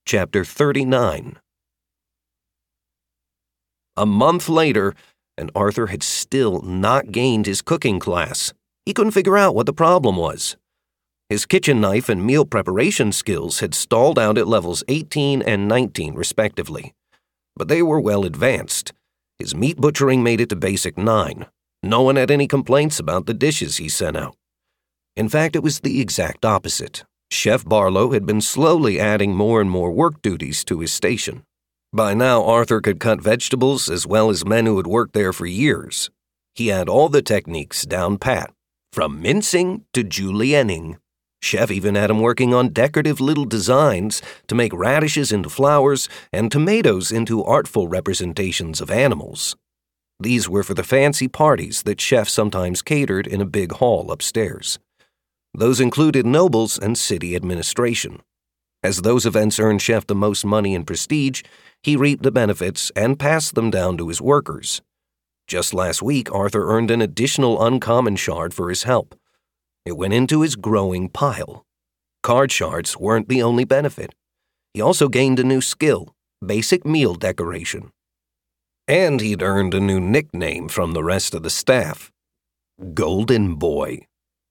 Chapter 39. A month later, and Arthur had still not gained his cooking class. He couldn't figure out what the problem was. His kitchen knife and meal preparation skills had stalled out at levels 18 and 19, respectively. But they were well advanced. His meat butchering made it to basic 9. No one had any complaints about the dishes he sent out. In fact, it was the exact opposite. Chef Barlow had been slowly adding more and more work duties to his station. By now, Arthur could cut vegetables as well as men who had worked there for years. He had all the techniques down pat, from mincing to julienning. Chef even had him working on decorative little designs to make radishes into flowers and tomatoes into artful representations of animals. These were for the fancy parties that Chef sometimes catered in a big hall upstairs. Those included nobles and city administration. As those events earned Chef the most money and prestige, he reaped the benefits and passed them down to his workers. Just last week, Arthur earned an additional uncommon shard for his help. It went into his growing pile. Card shards weren't the only benefit. He also gained a new skill, basic meal decoration. And he'd earned a new nickname from the rest of the staff, Golden Boy.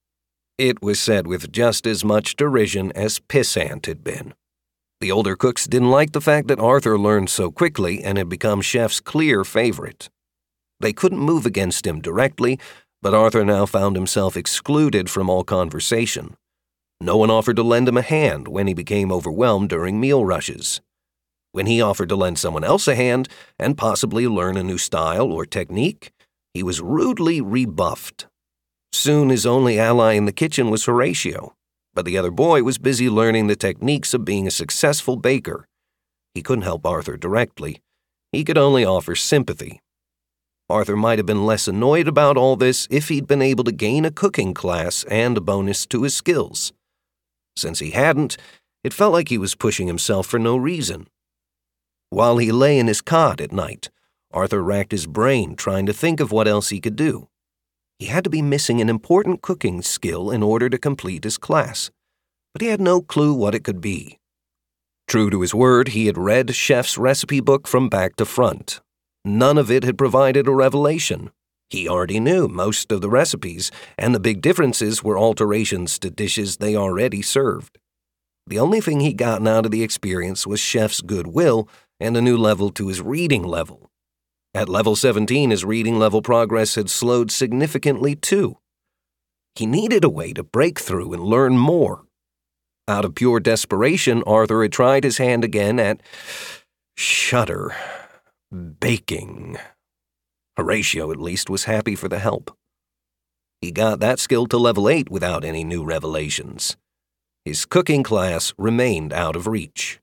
It was said with just as much derision as Pissant had been. The older cooks didn't like the fact that Arthur learned so quickly and had become Chef's clear favorite. They couldn't move against him directly, but Arthur now found himself excluded from all conversation. No one offered to lend him a hand when he became overwhelmed during meal rushes. When he offered to lend someone else a hand and possibly learn a new style or technique, he was rudely rebuffed. Soon his only ally in the kitchen was Horatio, but the other boy was busy learning the techniques of being a successful baker. He couldn't help Arthur directly. He could only offer sympathy. Arthur might have been less annoyed about all this if he'd been able to gain a cooking class and a bonus to his skills. Since he hadn't, it felt like he was pushing himself for no reason. While he lay in his cot at night, Arthur racked his brain trying to think of what else he could do. He had to be missing an important cooking skill in order to complete his class, but he had no clue what it could be. True to his word, he had read Chef's recipe book from back to front. None of it had provided a revelation. He already knew most of the recipes, and the big differences were alterations to dishes they already served. The only thing he'd gotten out of the experience was Chef's goodwill and a new level to his reading level. At level 17, his reading level progress had slowed significantly too. He needed a way to break through and learn more. Out of pure desperation, Arthur had tried his hand again at baking. Horatio, at least, was happy for the help. He got that skill to level 8 without any new revelations. His cooking class remained out of reach.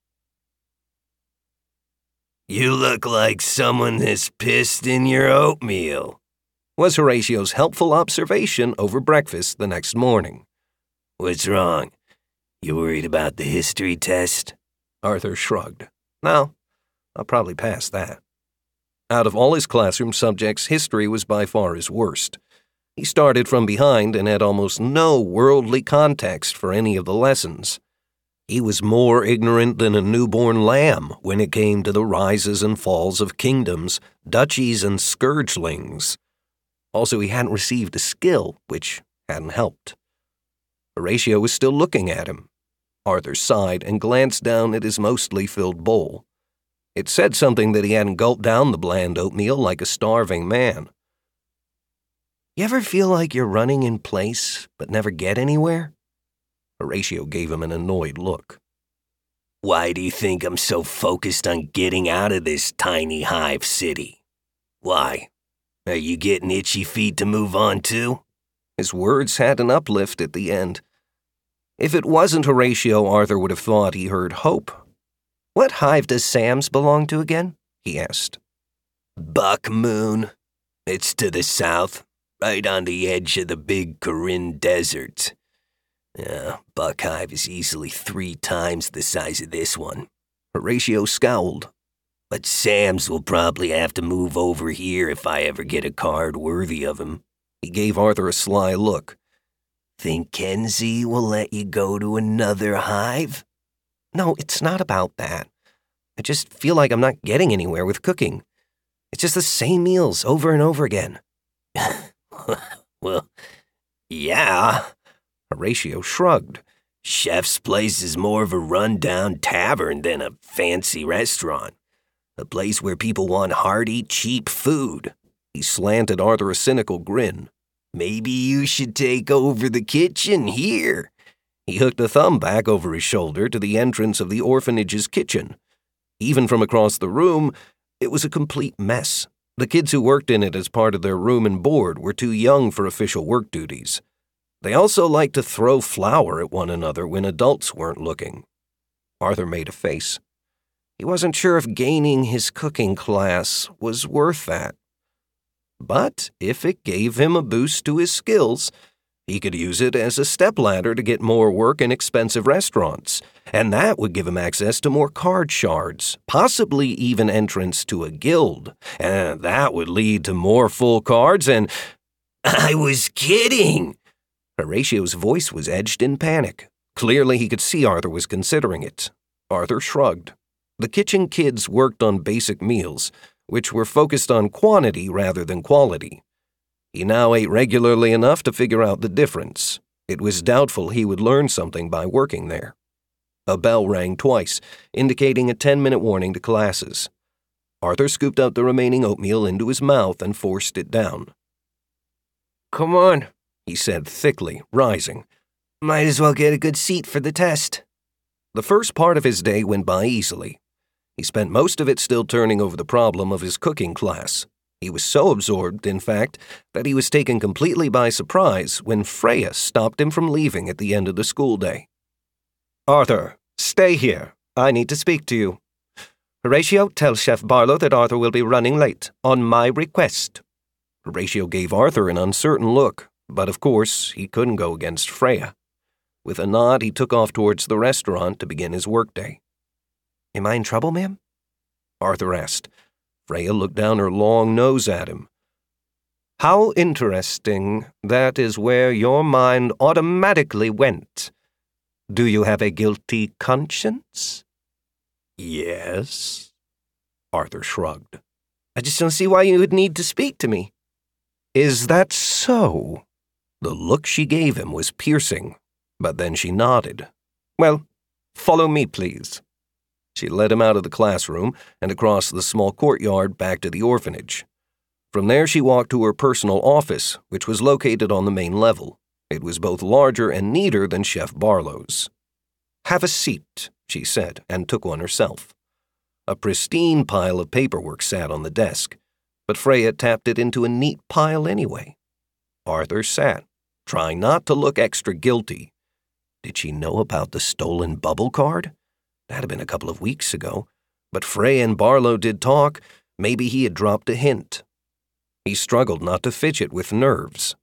"You look like someone has pissed in your oatmeal," was Horatio's helpful observation over breakfast the next morning. "What's wrong? You worried about the history test?" Arthur shrugged. No, I'll probably pass that. Out of all his classroom subjects, history was by far his worst. He started from behind and had almost no worldly context for any of the lessons. He was more ignorant than a newborn lamb when it came to the rises and falls of kingdoms, duchies, and scourgelings. Also, he hadn't received a skill, which hadn't helped. Horatio was still looking at him. Arthur sighed and glanced down at his mostly filled bowl. It said something that he hadn't gulped down the bland oatmeal like a starving man. You ever feel like you're running in place but never get anywhere? Horatio gave him an annoyed look. "Why do you think I'm so focused on getting out of this tiny hive city? Why? Are you getting itchy feet to move on too?" His words had an uplift at the end. If it wasn't Horatio, Arthur would have thought he heard hope. What hive does Sam's belong to again? He asked. Buck Moon. It's to the south, right on the edge of the big Corinne Desert. Buck Hive is easily 3 times the size of this one. Horatio scowled. But Sam's will probably have to move over here if I ever get a card worthy of him. He gave Arthur a sly look. Think Kenzie will let you go to another hive? No, it's not about that. I just feel like I'm not getting anywhere with cooking. It's just the same meals over and over again. Well, yeah. Horatio shrugged. Chef's place is more of a run-down tavern than a fancy restaurant. A place where people want hearty, cheap food. He slanted Arthur a cynical grin. Maybe you should take over the kitchen here. He hooked a thumb back over his shoulder to the entrance of the orphanage's kitchen. Even from across the room, it was a complete mess. The kids who worked in it as part of their room and board were too young for official work duties. They also liked to throw flour at one another when adults weren't looking. Arthur made a face. He wasn't sure if gaining his cooking class was worth that. But if it gave him a boost to his skills, he could use it as a stepladder to get more work in expensive restaurants, and that would give him access to more card shards, possibly even entrance to a guild, and that would lead to more full cards and— I was kidding! Horatio's voice was edged in panic. Clearly he could see Arthur was considering it. Arthur shrugged. The kitchen kids worked on basic meals, which were focused on quantity rather than quality. He now ate regularly enough to figure out the difference. It was doubtful he would learn something by working there. A bell rang twice, indicating a 10-minute warning to classes. Arthur scooped out the remaining oatmeal into his mouth and forced it down. "Come on," he said thickly, rising. "Might as well get a good seat for the test." The first part of his day went by easily. He spent most of it still turning over the problem of his cooking class. He was so absorbed, in fact, that he was taken completely by surprise when Freya stopped him from leaving at the end of the school day. "Arthur, stay here. I need to speak to you. Horatio, tell Chef Barlow that Arthur will be running late, on my request." Horatio gave Arthur an uncertain look, but of course he couldn't go against Freya. With a nod, he took off towards the restaurant to begin his workday. "Am I in trouble, ma'am?" Arthur asked. Freya looked down her long nose at him. "How interesting. That is where your mind automatically went. Do you have a guilty conscience?" Yes. Arthur shrugged. "I just don't see why you would need to speak to me." "Is that so?" The look she gave him was piercing, but then she nodded. "Well, follow me, please." She led him out of the classroom and across the small courtyard back to the orphanage. From there she walked to her personal office, which was located on the main level. It was both larger and neater than Chef Barlow's. "Have a seat," she said, and took one herself. A pristine pile of paperwork sat on the desk, but Freya tapped it into a neat pile anyway. Arthur sat, trying not to look extra guilty. Did she know about the stolen bubble card? That had been a couple of weeks ago, but Freya and Barlow did talk. Maybe he had dropped a hint. He struggled not to fidget with nerves.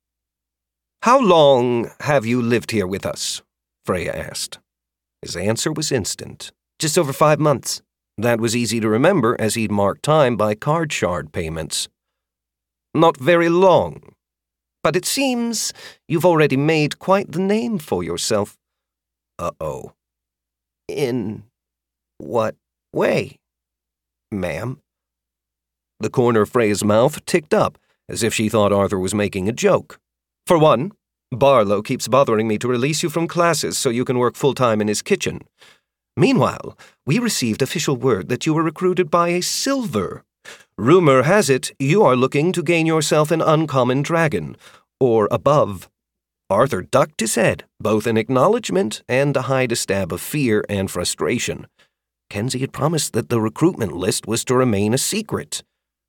"How long have you lived here with us?" Freya asked. His answer was instant. "Just over 5 months." That was easy to remember as he'd marked time by card shard payments. "Not very long. But it seems you've already made quite the name for yourself." Uh-oh. "In what way, ma'am?" The corner of Freya's mouth ticked up, as if she thought Arthur was making a joke. "For one, Barlow keeps bothering me to release you from classes so you can work full-time in his kitchen. Meanwhile, we received official word that you were recruited by a Silver. Rumor has it you are looking to gain yourself an uncommon dragon, or above." Arthur ducked his head, both in acknowledgement and to hide a stab of fear and frustration. Kenzie had promised that the recruitment list was to remain a secret.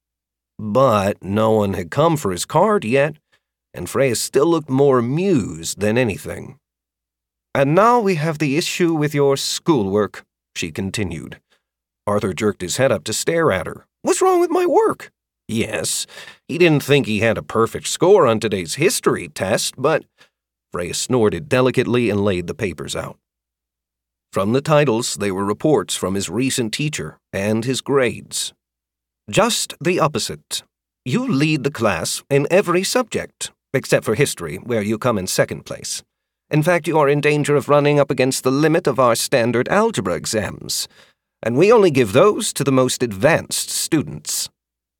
But no one had come for his card yet, and Freya still looked more amused than anything. "And now we have the issue with your schoolwork," she continued. Arthur jerked his head up to stare at her. "What's wrong with my work?" Yes, he didn't think he had a perfect score on today's history test, but Freya snorted delicately and laid the papers out. From the titles, they were reports from his recent teacher and his grades. "Just the opposite. You lead the class in every subject, except for history, where you come in second place. In fact, you are in danger of running up against the limit of our standard algebra exams, and we only give those to the most advanced students.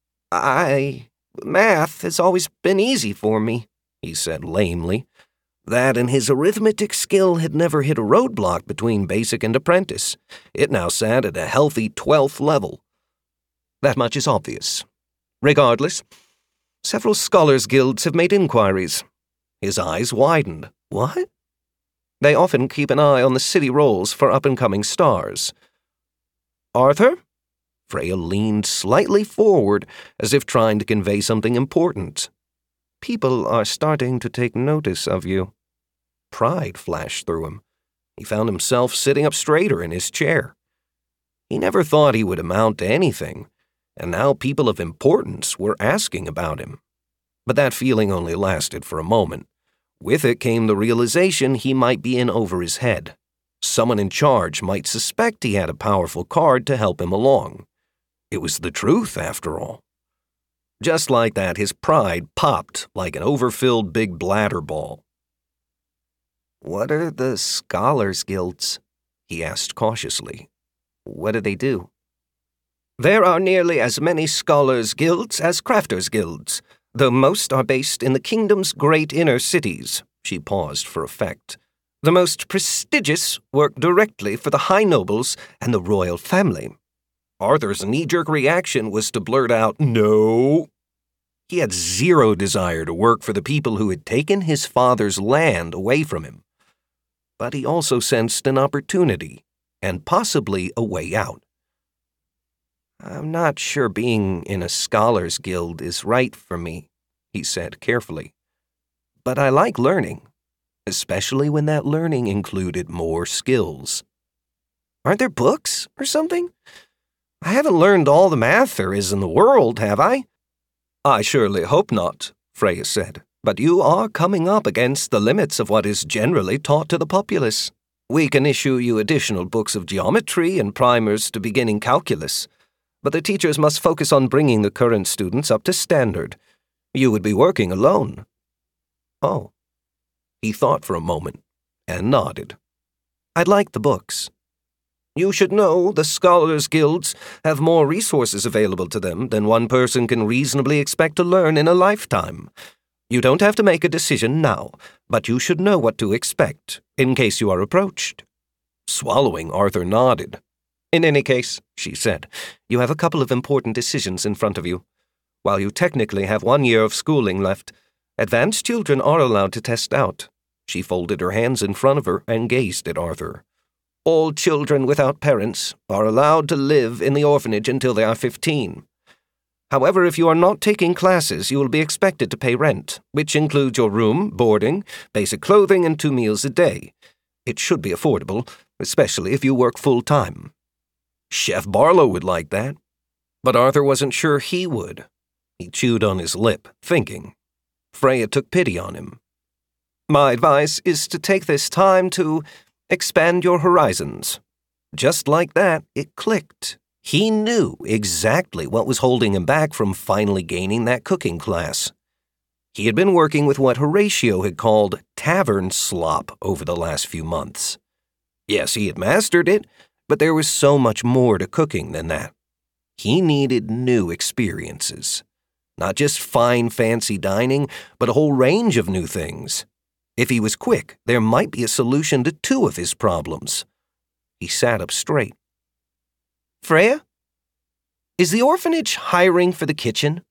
Math has always been easy for me, he said lamely. That and his arithmetic skill had never hit a roadblock between basic and apprentice. It now sat at a healthy 12th level. That much is obvious. Regardless, several scholars' guilds have made inquiries. His eyes widened. What? They often keep an eye on the city rolls for up-and-coming stars. Arthur? Freya leaned slightly forward, as if trying to convey something important. People are starting to take notice of you. Pride flashed through him. He found himself sitting up straighter in his chair. He never thought he would amount to anything, and now people of importance were asking about him. But that feeling only lasted for a moment. With it came the realization he might be in over his head. Someone in charge might suspect he had a powerful card to help him along. It was the truth, after all. Just like that, his pride popped like an overfilled big bladder ball. What are the Scholars' Guilds? He asked cautiously. What do they do? There are nearly as many Scholars' Guilds as Crafters' Guilds, though most are based in the kingdom's great inner cities. She paused for effect. The most prestigious work directly for the high nobles and the royal family. Arthur's knee-jerk reaction was to blurt out, "No." He had zero desire to work for the people who had taken his father's land away from him. But he also sensed an opportunity, and possibly a way out. I'm not sure being in a Scholars' Guild is right for me, he said carefully. But I like learning, especially when that learning included more skills. Aren't there books or something? I haven't learned all the math there is in the world, have I? I surely hope not, Freya said, but you are coming up against the limits of what is generally taught to the populace. We can issue you additional books of geometry and primers to beginning calculus, but the teachers must focus on bringing the current students up to standard. You would be working alone. Oh. He thought for a moment and nodded. I'd like the books. You should know the Scholars' Guilds have more resources available to them than one person can reasonably expect to learn in a lifetime. You don't have to make a decision now, but you should know what to expect, in case you are approached. Swallowing, Arthur nodded. In any case, she said, you have a couple of important decisions in front of you. While you technically have 1 year of schooling left, advanced children are allowed to test out. She folded her hands in front of her and gazed at Arthur. All children without parents are allowed to live in the orphanage until they are 15. However, if you are not taking classes, you will be expected to pay rent, which includes your room, boarding, basic clothing, and 2 meals a day. It should be affordable, especially if you work full-time. Chef Barlow would like that, but Arthur wasn't sure he would. He chewed on his lip, thinking. Freya took pity on him. My advice is to take this time to expand your horizons. Just like that, it clicked. He knew exactly what was holding him back from finally gaining that cooking class. He had been working with what Horatio had called tavern slop over the last few months. Yes, he had mastered it, but there was so much more to cooking than that. He needed new experiences. Not just fine, fancy dining, but a whole range of new things. If he was quick, there might be a solution to 2 of his problems. He sat up straight. Freya? Is the orphanage hiring for the kitchen?